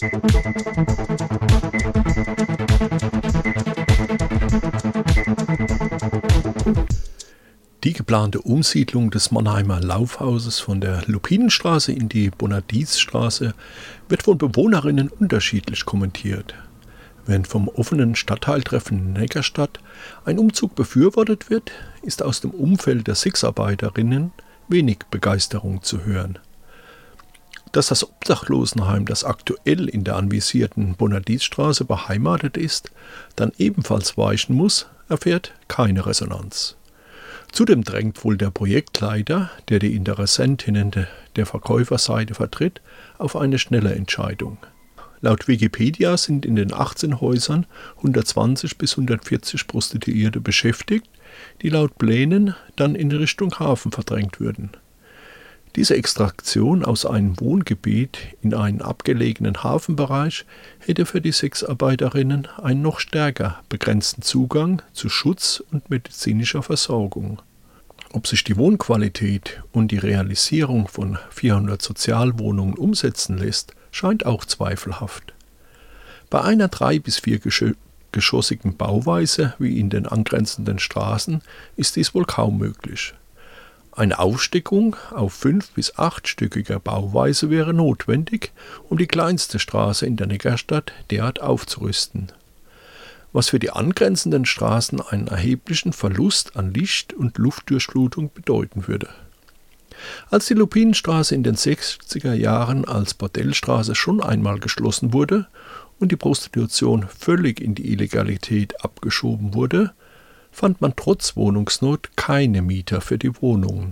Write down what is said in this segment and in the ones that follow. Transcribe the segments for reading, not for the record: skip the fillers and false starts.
Die geplante Umsiedlung des Mannheimer Laufhauses von der Lupinenstraße in die Bonadiesstraße wird von Bewohnerinnen unterschiedlich kommentiert. Während vom offenen Stadtteiltreffen in Neckarstadt ein Umzug befürwortet wird, ist aus dem Umfeld der Sexarbeiterinnen wenig Begeisterung zu hören. Dass das Obdachlosenheim, das aktuell in der anvisierten Bonadiesstraße beheimatet ist, dann ebenfalls weichen muss, erfährt keine Resonanz. Zudem drängt wohl der Projektleiter, der die Interessentinnen der Verkäuferseite vertritt, auf eine schnelle Entscheidung. Laut Wikipedia sind in den 18 Häusern 120 bis 140 Prostituierte beschäftigt, die laut Plänen dann in Richtung Hafen verdrängt würden. Diese Extraktion aus einem Wohngebiet in einen abgelegenen Hafenbereich hätte für die Sexarbeiterinnen einen noch stärker begrenzten Zugang zu Schutz und medizinischer Versorgung. Ob sich die Wohnqualität und die Realisierung von 400 Sozialwohnungen umsetzen lässt, scheint auch zweifelhaft. Bei einer 3- bis 4-geschossigen Bauweise wie in den angrenzenden Straßen ist dies wohl kaum möglich. Eine Aufstockung auf 5- bis 8-stöckiger Bauweise wäre notwendig, um die kleinste Straße in der Neckarstadt derart aufzurüsten, was für die angrenzenden Straßen einen erheblichen Verlust an Licht- und Luftdurchflutung bedeuten würde. Als die Lupinenstraße in den 60er Jahren als Bordellstraße schon einmal geschlossen wurde und die Prostitution völlig in die Illegalität abgeschoben wurde, fand man trotz Wohnungsnot keine Mieter für die Wohnungen.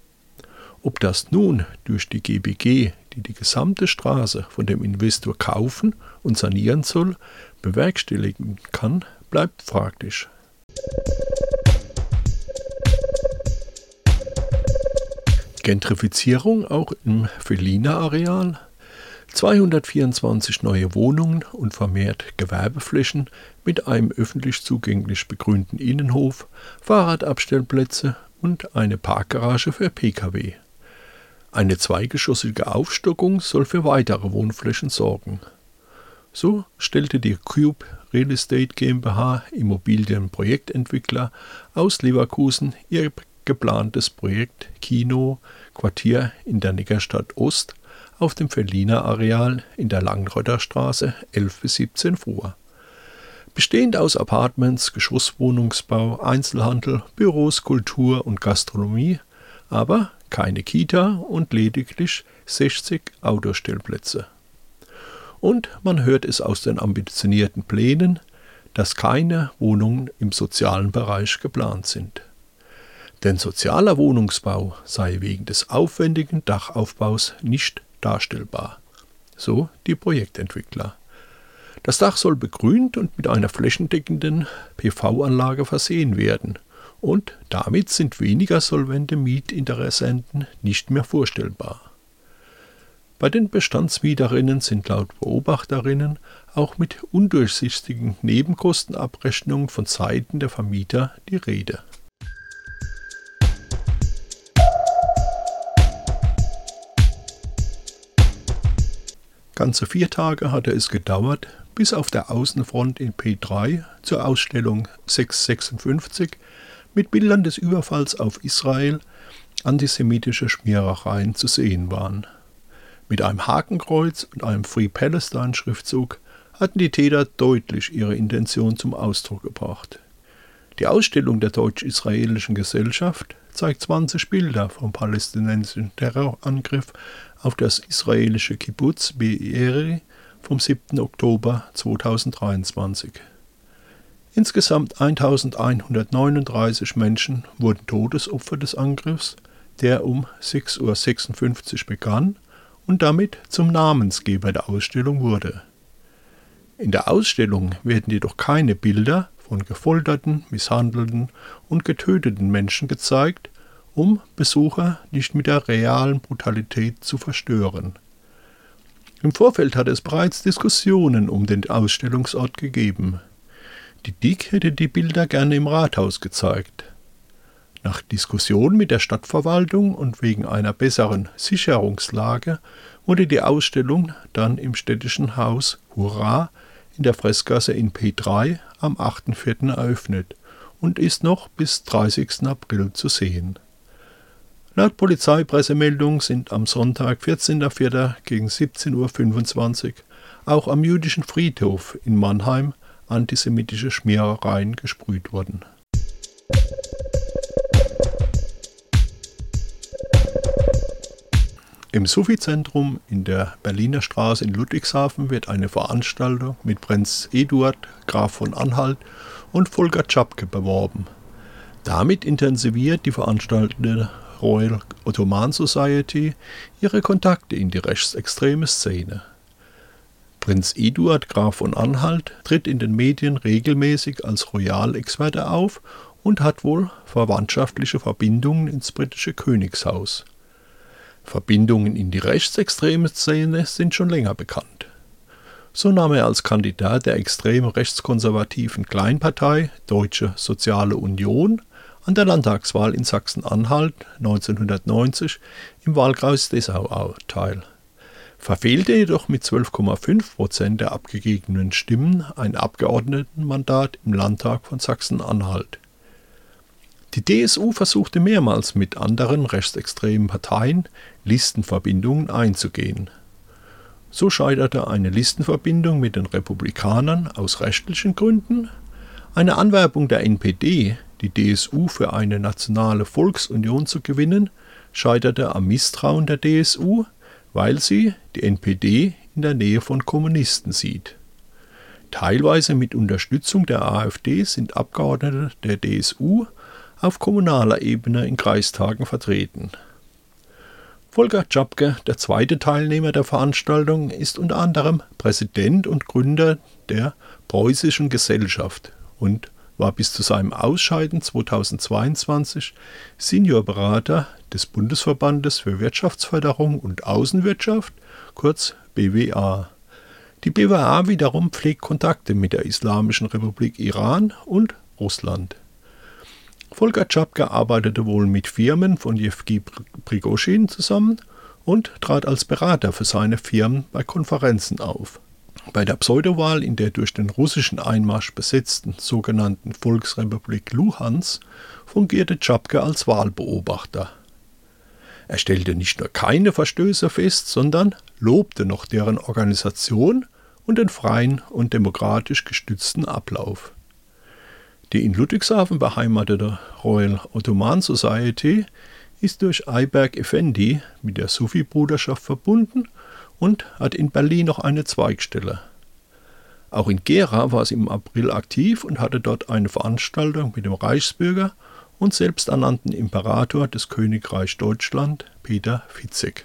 Ob das nun durch die GBG, die die gesamte Straße von dem Investor kaufen und sanieren soll, bewerkstelligen kann, bleibt fraglich. Gentrifizierung auch im Veliner Areal? 224 neue Wohnungen und vermehrt Gewerbeflächen mit einem öffentlich zugänglich begrünten Innenhof, Fahrradabstellplätze und eine Parkgarage für Pkw. Eine 2-geschossige Aufstockung soll für weitere Wohnflächen sorgen. So stellte die Cube Real Estate GmbH Immobilienprojektentwickler aus Leverkusen ihr geplantes Projekt Kino Quartier in der Neckarstadt Ost auf dem Veliner Areal in der Langrötter Straße 11 bis 17 vor. Bestehend aus Apartments, Geschosswohnungsbau, Einzelhandel, Büros, Kultur und Gastronomie, aber keine Kita und lediglich 60 Autostellplätze. Und man hört es aus den ambitionierten Plänen, dass keine Wohnungen im sozialen Bereich geplant sind. Denn sozialer Wohnungsbau sei wegen des aufwendigen Dachaufbaus nicht darstellbar. So die Projektentwickler. Das Dach soll begrünt und mit einer flächendeckenden PV-Anlage versehen werden. Und damit sind weniger solvente Mietinteressenten nicht mehr vorstellbar. Bei den Bestandsmieterinnen sind laut Beobachterinnen auch mit undurchsichtigen Nebenkostenabrechnungen von Seiten der Vermieter die Rede. Ganze 4 Tage hatte es gedauert, bis auf der Außenfront in P3 zur Ausstellung 656 mit Bildern des Überfalls auf Israel antisemitische Schmierereien zu sehen waren. Mit einem Hakenkreuz und einem Free Palestine-Schriftzug hatten die Täter deutlich ihre Intention zum Ausdruck gebracht. Die Ausstellung der Deutsch-Israelischen Gesellschaft zeigt 20 Bilder vom palästinensischen Terrorangriff auf das israelische Kibbuz Be'eri vom 7. Oktober 2023. Insgesamt 1139 Menschen wurden Todesopfer des Angriffs, der um 6:56 Uhr begann und damit zum Namensgeber der Ausstellung wurde. In der Ausstellung werden jedoch keine Bilder von gefolterten, misshandelten und getöteten Menschen gezeigt, um Besucher nicht mit der realen Brutalität zu verstören. Im Vorfeld hat es bereits Diskussionen um den Ausstellungsort gegeben. Die DIG hätte die Bilder gerne im Rathaus gezeigt. Nach Diskussion mit der Stadtverwaltung und wegen einer besseren Sicherungslage wurde die Ausstellung dann im städtischen Haus Hurra in der Fressgasse in P3 am 8.4. eröffnet und ist noch bis 30. April zu sehen. Laut Polizeipressemeldung sind am Sonntag, 14.04. gegen 17.25 Uhr auch am jüdischen Friedhof in Mannheim antisemitische Schmierereien gesprüht worden. Im Sufi-Zentrum in der Berliner Straße in Ludwigshafen wird eine Veranstaltung mit Prinz Eduard, Graf von Anhalt und Volker Czapke beworben. Damit intensiviert die veranstaltende Royal Ottoman Society ihre Kontakte in die rechtsextreme Szene. Prinz Eduard, Graf von Anhalt, tritt in den Medien regelmäßig als Royal-Experte auf und hat wohl verwandtschaftliche Verbindungen ins britische Königshaus. Verbindungen in die rechtsextreme Szene sind schon länger bekannt. So nahm er als Kandidat der extrem rechtskonservativen Kleinpartei Deutsche Soziale Union an der Landtagswahl in Sachsen-Anhalt 1990 im Wahlkreis Dessau teil, verfehlte jedoch mit 12,5% der abgegebenen Stimmen ein Abgeordnetenmandat im Landtag von Sachsen-Anhalt. Die DSU versuchte mehrmals mit anderen rechtsextremen Parteien Listenverbindungen einzugehen. So scheiterte eine Listenverbindung mit den Republikanern aus rechtlichen Gründen, eine Anwerbung der NPD, die DSU für eine nationale Volksunion zu gewinnen, scheiterte am Misstrauen der DSU, weil sie die NPD in der Nähe von Kommunisten sieht. Teilweise mit Unterstützung der AfD sind Abgeordnete der DSU auf kommunaler Ebene in Kreistagen vertreten. Volker Czapke, der zweite Teilnehmer der Veranstaltung, ist unter anderem Präsident und Gründer der Preußischen Gesellschaft und war bis zu seinem Ausscheiden 2022 Seniorberater des Bundesverbandes für Wirtschaftsförderung und Außenwirtschaft, kurz BWA. Die BWA wiederum pflegt Kontakte mit der Islamischen Republik Iran und Russland. Volker Czapke arbeitete wohl mit Firmen von Jewgeni Prigoschin zusammen und trat als Berater für seine Firmen bei Konferenzen auf. Bei der Pseudowahl in der durch den russischen Einmarsch besetzten sogenannten Volksrepublik Luhansk fungierte Czapke als Wahlbeobachter. Er stellte nicht nur keine Verstöße fest, sondern lobte noch deren Organisation und den freien und demokratisch gestützten Ablauf. Die in Ludwigshafen beheimatete Royal Ottoman Society ist durch Ayberk Effendi mit der Sufi-Bruderschaft verbunden und hat in Berlin noch eine Zweigstelle. Auch in Gera war sie im April aktiv und hatte dort eine Veranstaltung mit dem Reichsbürger und selbsternannten Imperator des Königreichs Deutschland, Peter Fitzek.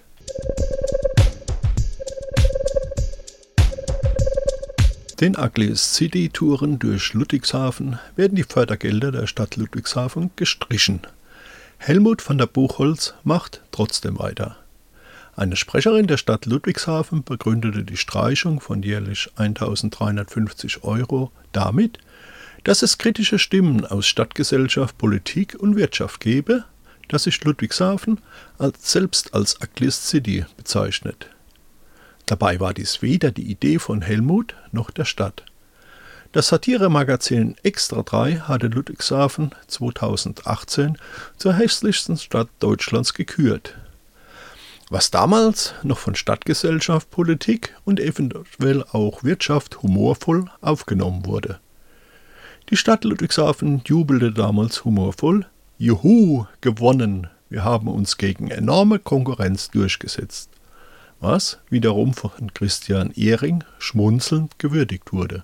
Den Ugliest City-Touren durch Ludwigshafen werden die Fördergelder der Stadt Ludwigshafen gestrichen. Helmut van der Buchholz macht trotzdem weiter. Eine Sprecherin der Stadt Ludwigshafen begründete die Streichung von jährlich 1.350 € damit, dass es kritische Stimmen aus Stadtgesellschaft, Politik und Wirtschaft gebe, dass sich Ludwigshafen selbst als Ugliest City bezeichnet. Dabei war dies weder die Idee von Helmut noch der Stadt. Das Satiremagazin Extra 3 hatte Ludwigshafen 2018 zur hässlichsten Stadt Deutschlands gekürt. Was damals noch von Stadtgesellschaft, Politik und eventuell auch Wirtschaft humorvoll aufgenommen wurde. Die Stadt Ludwigshafen jubelte damals humorvoll: Juhu, gewonnen! Wir haben uns gegen enorme Konkurrenz durchgesetzt. Was wiederum von Christian Ehring schmunzelnd gewürdigt wurde.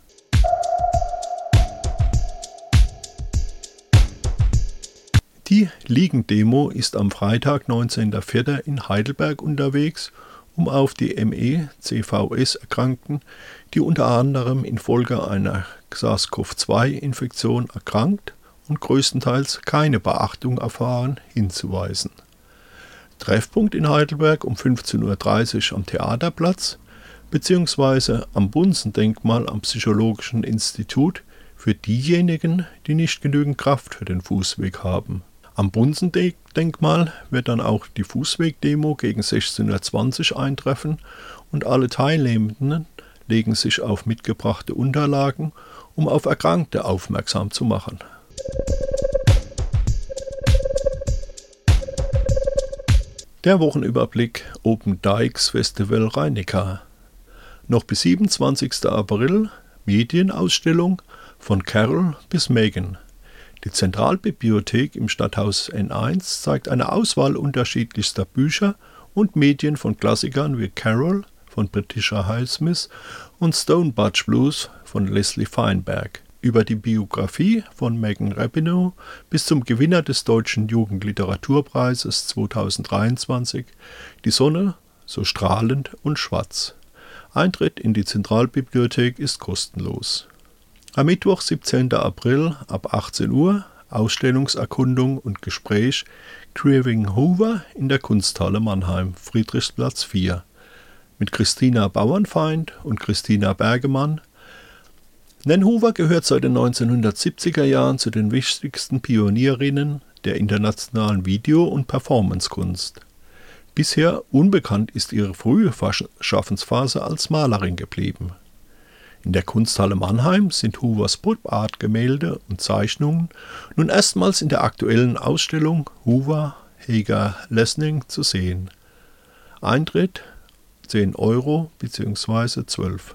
Die Liegendemo ist am Freitag, 19.04. in Heidelberg unterwegs, um auf die ME/CVS-Erkrankten, die unter anderem infolge einer SARS-CoV-2-Infektion erkrankt und größtenteils keine Beachtung erfahren, hinzuweisen. Treffpunkt in Heidelberg um 15.30 Uhr am Theaterplatz bzw. am Bunsen-Denkmal am Psychologischen Institut für diejenigen, die nicht genügend Kraft für den Fußweg haben. Am Bunsen-Denkmal wird dann auch die Fußwegdemo gegen 16:20 Uhr eintreffen und alle Teilnehmenden legen sich auf mitgebrachte Unterlagen, um auf Erkrankte aufmerksam zu machen. Der Wochenüberblick Open Dykes Festival Rhein-Neckar. Noch bis 27. April Medienausstellung von Carol bis Megan. Die Zentralbibliothek im Stadthaus N1 zeigt eine Auswahl unterschiedlichster Bücher und Medien von Klassikern wie Carol von Patricia Highsmith und Stone Butch Blues von Leslie Feinberg. Über die Biografie von Megan Rapinoe bis zum Gewinner des Deutschen Jugendliteraturpreises 2023, Die Sonne, so strahlend und schwarz. Eintritt in die Zentralbibliothek ist kostenlos. Am Mittwoch, 17. April ab 18 Uhr Ausstellungserkundung und Gespräch Grieving Hoover in der Kunsthalle Mannheim, Friedrichsplatz 4, mit Christina Bauernfeind und Christina Bergemann. Nan Hoover gehört seit den 1970er Jahren zu den wichtigsten Pionierinnen der internationalen Video- und Performancekunst. Bisher unbekannt ist ihre frühe Schaffensphase als Malerin geblieben. In der Kunsthalle Mannheim sind Hoovers Pop-Art-Gemälde und Zeichnungen nun erstmals in der aktuellen Ausstellung Hoover Hager Lesning zu sehen. Eintritt 10 Euro bzw. 12.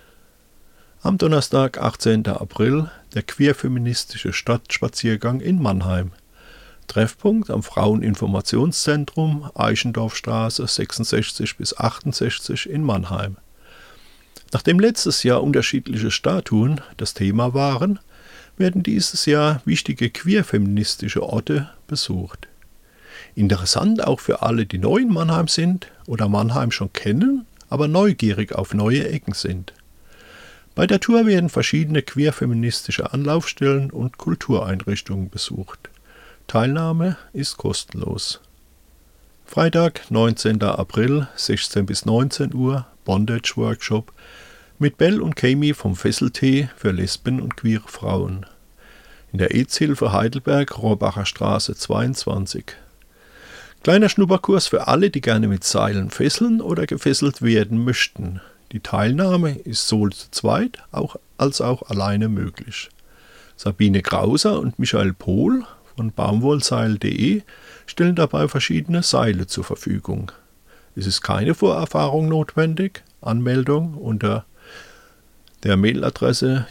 Am Donnerstag, 18. April, der queerfeministische Stadtspaziergang in Mannheim. Treffpunkt am Fraueninformationszentrum Eichendorffstraße 66 bis 68 in Mannheim. Nachdem letztes Jahr unterschiedliche Statuen das Thema waren, werden dieses Jahr wichtige queerfeministische Orte besucht. Interessant auch für alle, die neu in Mannheim sind oder Mannheim schon kennen, aber neugierig auf neue Ecken sind. Bei der Tour werden verschiedene queerfeministische Anlaufstellen und Kultureinrichtungen besucht. Teilnahme ist kostenlos. Freitag, 19. April, 16 bis 19 Uhr, Bondage Workshop mit Bell und Kami vom Fesseltee für Lesben und queere Frauen. In der AIDS-Hilfe Heidelberg, Rohrbacher Straße 22. Kleiner Schnupperkurs für alle, die gerne mit Seilen fesseln oder gefesselt werden möchten. Die Teilnahme ist sowohl zu zweit als auch alleine möglich. Sabine Krauser und Michael Pohl von baumwollseil.de stellen dabei verschiedene Seile zur Verfügung. Es ist keine Vorerfahrung notwendig. Anmeldung unter der Mailadresse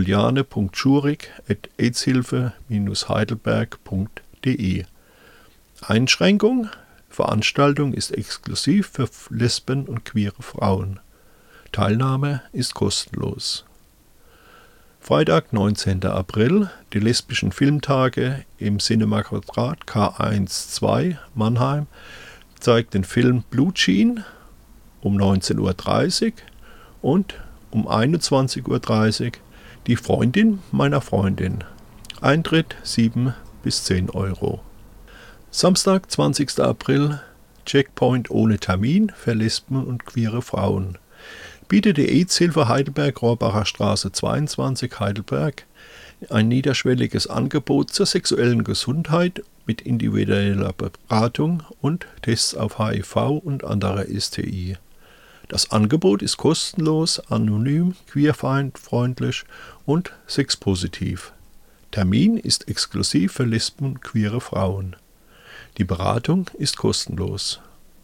juliane.schurig@aidshilfe-heidelberg.de. Einschränkung: Veranstaltung ist exklusiv für Lesben und queere Frauen. Teilnahme ist kostenlos. Freitag, 19. April, die lesbischen Filmtage im Cinema Quadrat K1-2 Mannheim zeigt den Film Blue Jean um 19:30 Uhr und um 21:30 Uhr Die Freundin meiner Freundin. Eintritt 7 bis 10 Euro. Samstag, 20. April, Checkpoint ohne Termin für Lesben und queere Frauen. Bietet die AIDS-Hilfe Heidelberg, Rohrbacher Straße 22, Heidelberg, ein niederschwelliges Angebot zur sexuellen Gesundheit mit individueller Beratung und Tests auf HIV und andere STI. Das Angebot ist kostenlos, anonym, queerfreundlich und sexpositiv. Termin ist exklusiv für Lesben und queere Frauen. Die Beratung ist kostenlos.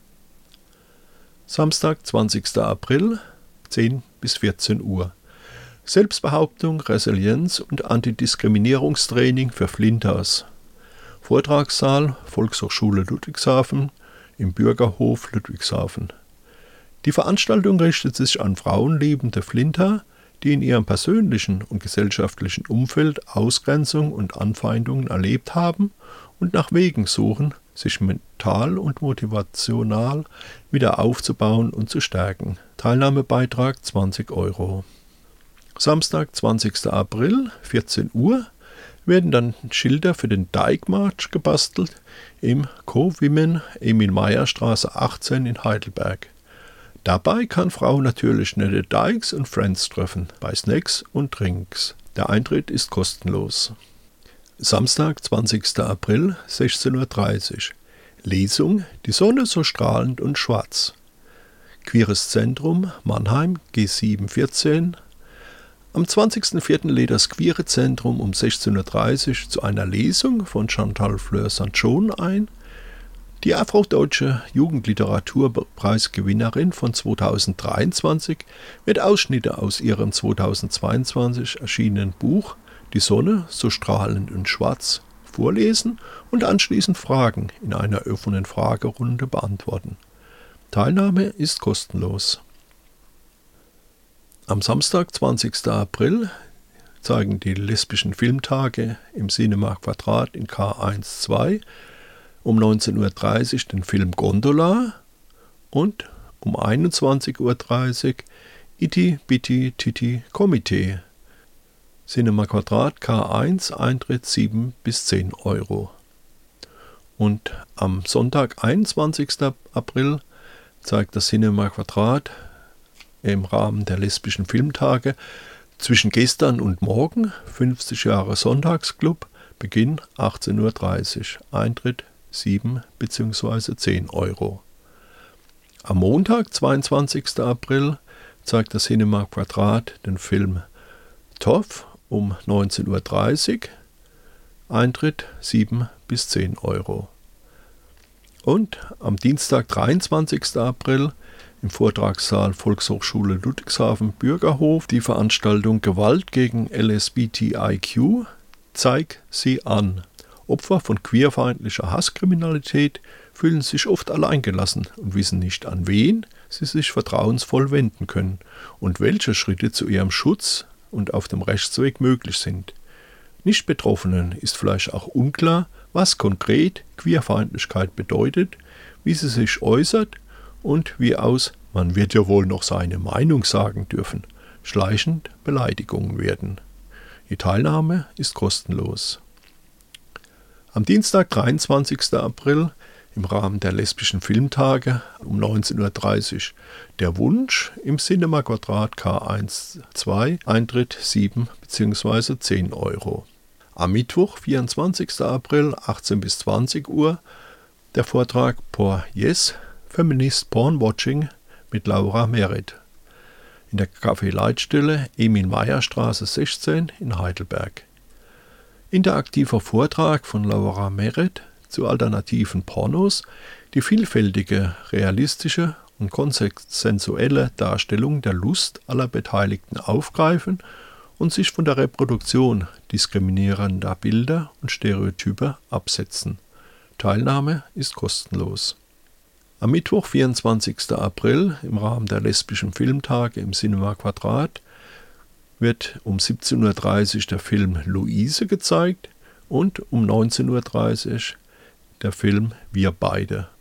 Samstag, 20. April, 10 bis 14 Uhr. Selbstbehauptung, Resilienz und Antidiskriminierungstraining für Flinters. Vortragssaal Volkshochschule Ludwigshafen im Bürgerhof Ludwigshafen. Die Veranstaltung richtet sich an frauenliebende Flinter, die in ihrem persönlichen und gesellschaftlichen Umfeld Ausgrenzung und Anfeindungen erlebt haben und nach Wegen suchen, sich mental und motivational wieder aufzubauen und zu stärken. Teilnahmebeitrag 20 Euro. Samstag, 20. April, 14 Uhr, werden dann Schilder für den Dyke March gebastelt im Co-Women Emil-Meyer-Straße 18 in Heidelberg. Dabei kann Frau natürlich nette Dykes und Friends treffen, bei Snacks und Drinks. Der Eintritt ist kostenlos. Samstag, 20. April, 16:30 Uhr. Lesung Die Sonne so strahlend und schwarz. Queeres Zentrum, Mannheim, G714. Am 20.04. lädt das Queere Zentrum um 16:30 Uhr zu einer Lesung von Chantal Fleur-St. John ein. Die afrodeutsche Jugendliteraturpreisgewinnerin von 2023 wird Ausschnitte aus ihrem 2022 erschienenen Buch Die Sonne, so strahlend und schwarz vorlesen und anschließend Fragen in einer offenen Fragerunde beantworten. Teilnahme ist kostenlos. Am Samstag, 20. April, zeigen die lesbischen Filmtage im Cinema Quadrat in K1-2 um 19:30 Uhr den Film Gondola und um 21:30 Uhr Iti Bitti Titi Komitee. Cinema Quadrat K1, Eintritt 7 bis 10 Euro. Und am Sonntag, 21. April, zeigt das Cinema Quadrat im Rahmen der lesbischen Filmtage Zwischen gestern und morgen 50 Jahre Sonntagsclub, Beginn 18:30 Uhr, Eintritt 7 bzw. 10 Euro. Am Montag, 22. April, zeigt das Cinema Quadrat den Film Toff um 19:30 Uhr, Eintritt 7 bis 10 Euro. Und am Dienstag, 23. April, im Vortragssaal Volkshochschule Ludwigshafen Bürgerhof die Veranstaltung Gewalt gegen LSBTIQ Zeig sie an. Opfer von queerfeindlicher Hasskriminalität fühlen sich oft alleingelassen und wissen nicht, an wen sie sich vertrauensvoll wenden können und welche Schritte zu ihrem Schutz und auf dem Rechtsweg möglich sind. Nicht-Betroffenen ist vielleicht auch unklar, was konkret Queerfeindlichkeit bedeutet, wie sie sich äußert und wie aus „man wird ja wohl noch seine Meinung sagen dürfen“ schleichend Beleidigungen werden. Die Teilnahme ist kostenlos. Am Dienstag, 23. April, im Rahmen der lesbischen Filmtage um 19:30 Uhr Der Wunsch im Cinema Quadrat K1-2, Eintritt 7 bzw. 10 Euro. Am Mittwoch, 24. April, 18 bis 20 Uhr, der Vortrag Por Yes, Feminist Porn Watching mit Laura Merritt in der Café-Leitstelle Emil-Meyer-Straße 16 in Heidelberg. Interaktiver Vortrag von Laura Merritt zu alternativen Pornos, die vielfältige, realistische und konsensuelle Darstellung der Lust aller Beteiligten aufgreifen und sich von der Reproduktion diskriminierender Bilder und Stereotype absetzen. Teilnahme ist kostenlos. Am Mittwoch, 24. April, im Rahmen der lesbischen Filmtage im Cinema Quadrat, wird um 17:30 Uhr der Film Luise gezeigt und um 19:30 Uhr der Film Wir beide.